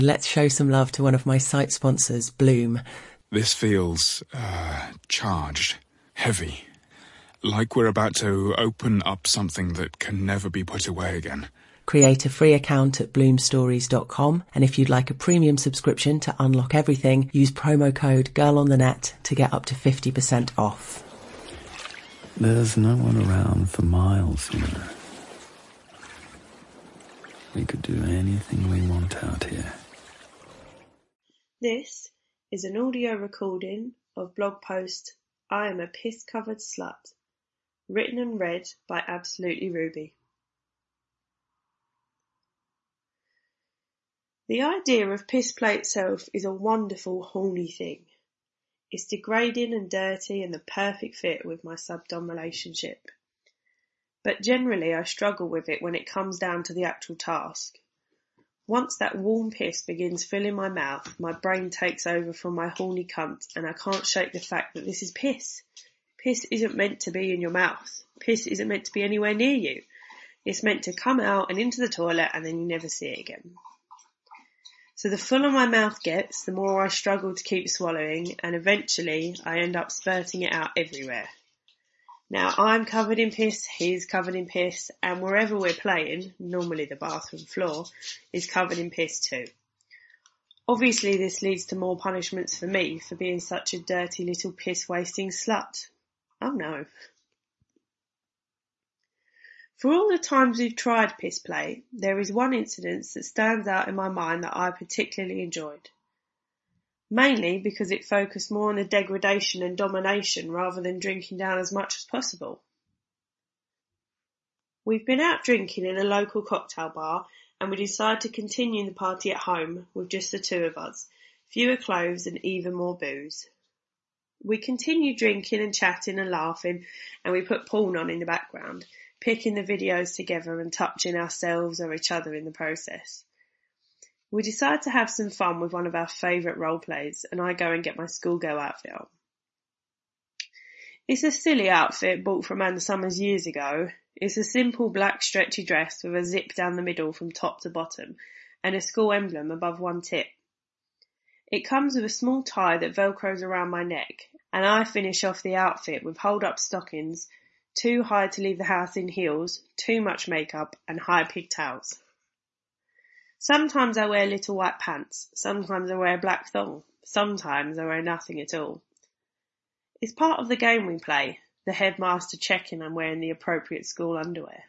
Let's show some love to one of my site sponsors, Bloom. This feels charged, heavy, like we're about to open up something that can never be put away again. Create a free account at bloomstories.com, and if you'd like a premium subscription to unlock everything, use promo code GIRLONTHENET to get up to 50% off. There's no one around for miles, you know. We could do anything we want out here. This is an audio recording of blog post I Am a Piss-Covered Slut, written and read by Absolutely Ruby. The idea of piss play itself is a wonderful, horny thing. It's degrading and dirty and the perfect fit with my sub-dom relationship. But generally I struggle with it when it comes down to the actual task. Once that warm piss begins filling my mouth, my brain takes over from my horny cunt and I can't shake the fact that this is piss. Piss isn't meant to be in your mouth. Piss isn't meant to be anywhere near you. It's meant to come out and into the toilet and then you never see it again. So the fuller my mouth gets, the more I struggle to keep swallowing, and eventually I end up spurting it out everywhere. Now I'm covered in piss, he's covered in piss, and wherever we're playing, normally the bathroom floor, is covered in piss too. Obviously this leads to more punishments for me for being such a dirty little piss-wasting slut. Oh no. For all the times we've tried piss play, there is one incident that stands out in my mind that I particularly enjoyed. Mainly because it focused more on the degradation and domination rather than drinking down as much as possible. We've been out drinking in a local cocktail bar and we decided to continue the party at home with just the two of us, fewer clothes and even more booze. We continued drinking and chatting and laughing and we put porn on in the background, picking the videos together and touching ourselves or each other in the process. We decide to have some fun with one of our favourite role plays and I go and get my schoolgirl outfit on. It's a silly outfit bought from Ann Summers years ago. It's a simple black stretchy dress with a zip down the middle from top to bottom and a school emblem above one tip. It comes with a small tie that velcros around my neck and I finish off the outfit with hold-up stockings, too high to leave the house in heels, too much makeup and high pigtails. Sometimes I wear little white pants, sometimes I wear a black thong, sometimes I wear nothing at all. It's part of the game we play, the headmaster checking I'm wearing the appropriate school underwear.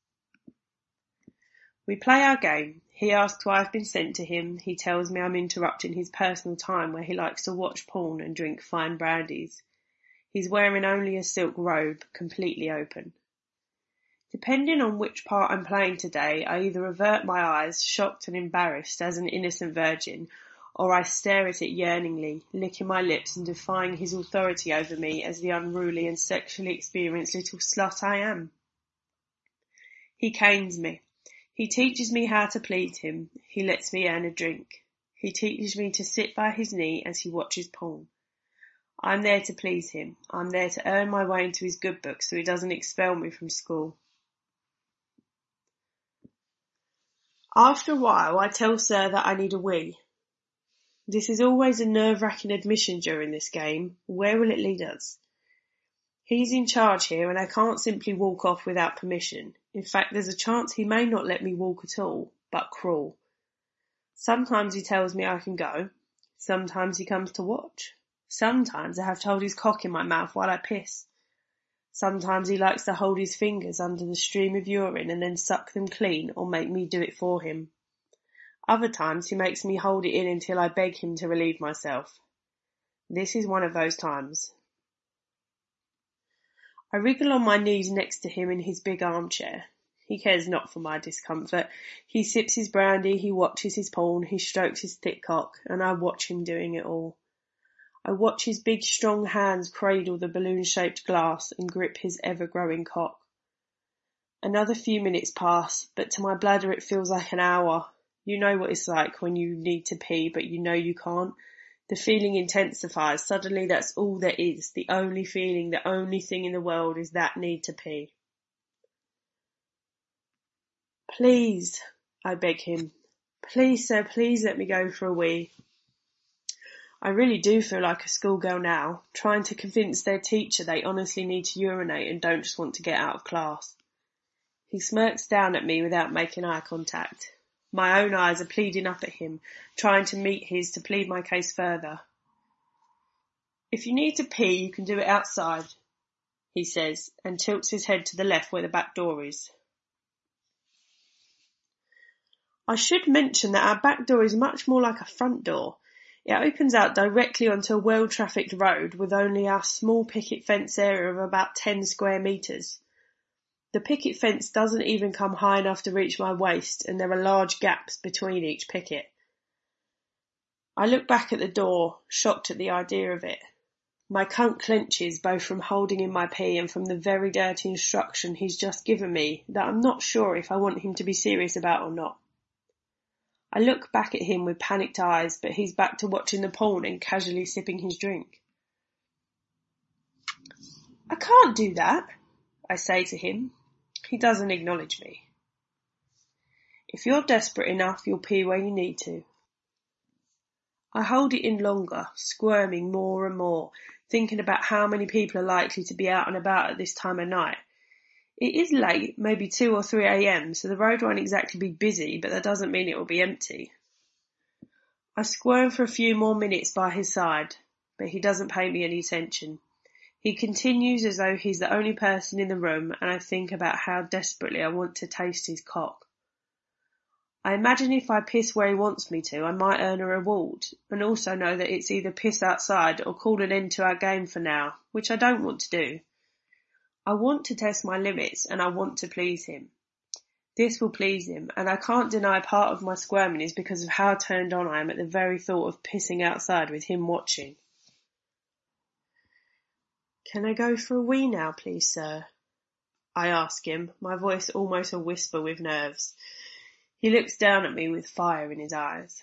We play our game, he asks why I've been sent to him, he tells me I'm interrupting his personal time where he likes to watch porn and drink fine brandies. He's wearing only a silk robe, completely open. Depending on which part I'm playing today, I either avert my eyes, shocked and embarrassed as an innocent virgin, or I stare at it yearningly, licking my lips and defying his authority over me as the unruly and sexually experienced little slut I am. He canes me. He teaches me how to please him. He lets me earn a drink. He teaches me to sit by his knee as he watches porn. I'm there to please him. I'm there to earn my way into his good books so he doesn't expel me from school. After a while, I tell Sir that I need a wee. This is always a nerve-wracking admission during this game. Where will it lead us? He's in charge here and I can't simply walk off without permission. In fact, there's a chance he may not let me walk at all, but crawl. Sometimes he tells me I can go. Sometimes he comes to watch. Sometimes I have to hold his cock in my mouth while I piss. Sometimes he likes to hold his fingers under the stream of urine and then suck them clean or make me do it for him. Other times he makes me hold it in until I beg him to relieve myself. This is one of those times. I wriggle on my knees next to him in his big armchair. He cares not for my discomfort. He sips his brandy, he watches his porn, he strokes his thick cock, and I watch him doing it all. I watch his big strong hands cradle the balloon-shaped glass and grip his ever-growing cock. Another few minutes pass, but to my bladder it feels like an hour. You know what it's like when you need to pee, but you know you can't. The feeling intensifies. Suddenly that's all there is. The only feeling, the only thing in the world is that need to pee. Please, I beg him. Please, sir, please let me go for a wee. I really do feel like a schoolgirl now, trying to convince their teacher they honestly need to urinate and don't just want to get out of class. He smirks down at me without making eye contact. My own eyes are pleading up at him, trying to meet his to plead my case further. If you need to pee, you can do it outside, he says, and tilts his head to the left where the back door is. I should mention that our back door is much more like a front door. It opens out directly onto a well-trafficked road with only our small picket fence area of about 10 square metres. The picket fence doesn't even come high enough to reach my waist, and there are large gaps between each picket. I look back at the door, shocked at the idea of it. My cunt clenches, both from holding in my pee and from the very dirty instruction he's just given me that I'm not sure if I want him to be serious about or not. I look back at him with panicked eyes, but he's back to watching the porn and casually sipping his drink. I can't do that, I say to him. He doesn't acknowledge me. If you're desperate enough, you'll pee where you need to. I hold it in longer, squirming more and more, thinking about how many people are likely to be out and about at this time of night. It is late, maybe 2 or 3 a.m, so the road won't exactly be busy, but that doesn't mean it will be empty. I squirm for a few more minutes by his side, but he doesn't pay me any attention. He continues as though he's the only person in the room, and I think about how desperately I want to taste his cock. I imagine if I piss where he wants me to, I might earn a reward, and also know that it's either piss outside or call an end to our game for now, which I don't want to do. I want to test my limits, and I want to please him. This will please him, and I can't deny part of my squirming is because of how turned on I am at the very thought of pissing outside with him watching. Can I go for a wee now, please, sir? I ask him, my voice almost a whisper with nerves. He looks down at me with fire in his eyes.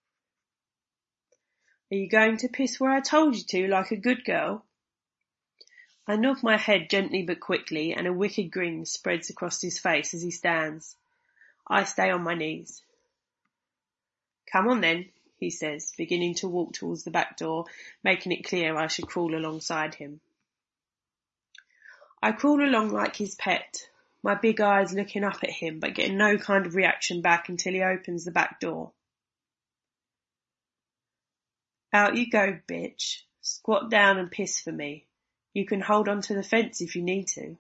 Are you going to piss where I told you to, like a good girl? I nod my head gently but quickly, and a wicked grin spreads across his face as he stands. I stay on my knees. Come on then, he says, beginning to walk towards the back door, making it clear I should crawl alongside him. I crawl along like his pet, my big eyes looking up at him but getting no kind of reaction back until he opens the back door. Out you go, bitch. Squat down and piss for me. You can hold on to the fence if you need to.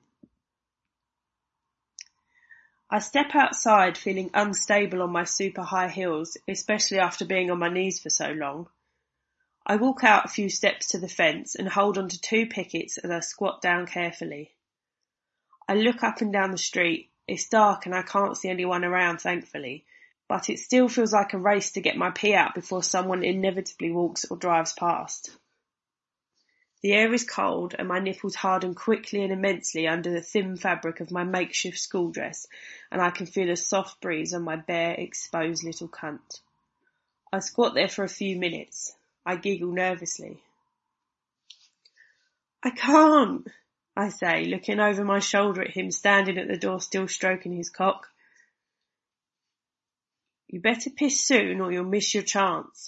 I step outside feeling unstable on my super high heels, especially after being on my knees for so long. I walk out a few steps to the fence and hold on to 2 pickets as I squat down carefully. I look up and down the street. It's dark and I can't see anyone around, thankfully, but it still feels like a race to get my pee out before someone inevitably walks or drives past. The air is cold and my nipples harden quickly and immensely under the thin fabric of my makeshift school dress, and I can feel a soft breeze on my bare, exposed little cunt. I squat there for a few minutes. I giggle nervously. I can't, I say, looking over my shoulder at him standing at the door still stroking his cock. You better piss soon or you'll miss your chance.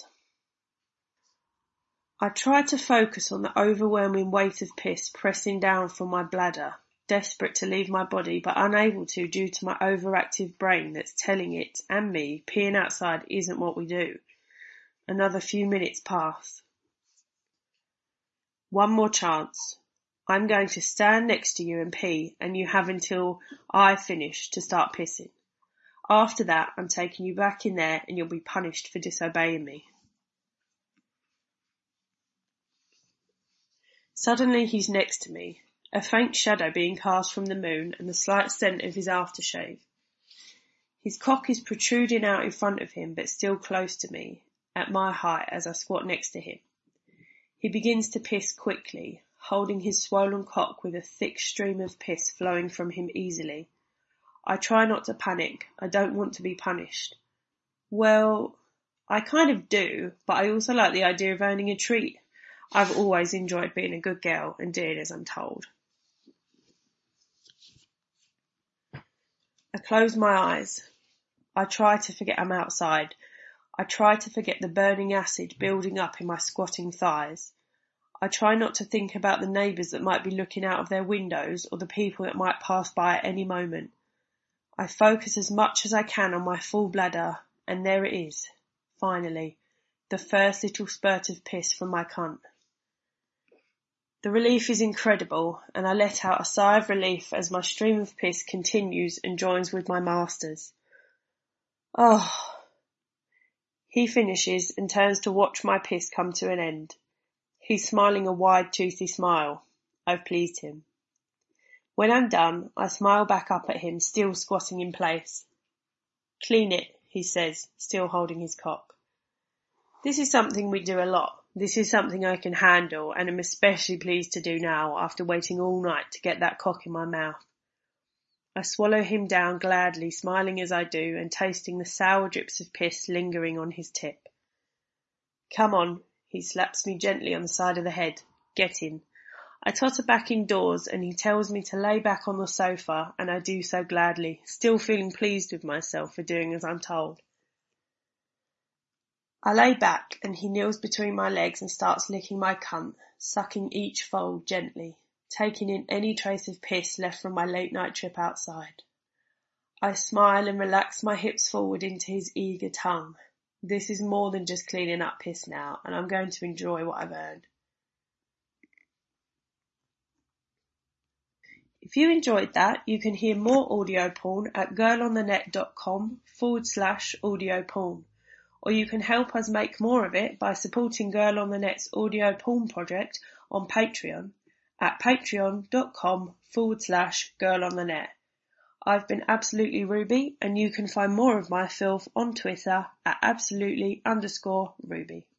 I try to focus on the overwhelming weight of piss pressing down from my bladder, desperate to leave my body but unable to due to my overactive brain that's telling it and me peeing outside isn't what we do. Another few minutes pass. One more chance. I'm going to stand next to you and pee, and you have until I finish to start pissing. After that, I'm taking you back in there and you'll be punished for disobeying me. Suddenly he's next to me, a faint shadow being cast from the moon and the slight scent of his aftershave. His cock is protruding out in front of him but still close to me, at my height as I squat next to him. He begins to piss quickly, holding his swollen cock with a thick stream of piss flowing from him easily. I try not to panic. I don't want to be punished. Well, I kind of do, but I also like the idea of earning a treat. I've always enjoyed being a good girl and doing as I'm told. I close my eyes. I try to forget I'm outside. I try to forget the burning acid building up in my squatting thighs. I try not to think about the neighbours that might be looking out of their windows or the people that might pass by at any moment. I focus as much as I can on my full bladder, and there it is, finally, the first little spurt of piss from my cunt. The relief is incredible, and I let out a sigh of relief as my stream of piss continues and joins with my master's. Oh! He finishes and turns to watch my piss come to an end. He's smiling a wide, toothy smile. I've pleased him. When I'm done, I smile back up at him, still squatting in place. Clean it, he says, still holding his cock. This is something we do a lot. This is something I can handle, and am especially pleased to do now after waiting all night to get that cock in my mouth. I swallow him down gladly, smiling as I do, and tasting the sour drips of piss lingering on his tip. Come on, he slaps me gently on the side of the head. Get in. I totter back indoors, and he tells me to lay back on the sofa, and I do so gladly, still feeling pleased with myself for doing as I'm told. I lay back, and he kneels between my legs and starts licking my cunt, sucking each fold gently, taking in any trace of piss left from my late night trip outside. I smile and relax my hips forward into his eager tongue. This is more than just cleaning up piss now, and I'm going to enjoy what I've earned. If you enjoyed that, you can hear more audio porn at girlonthenet.com/audio porn, or you can help us make more of it by supporting Girl on the Net's audio porn project on Patreon at patreon.com/girlonthenet. I've been Absolutely Ruby, and you can find more of my filth on Twitter at absolutely_Ruby.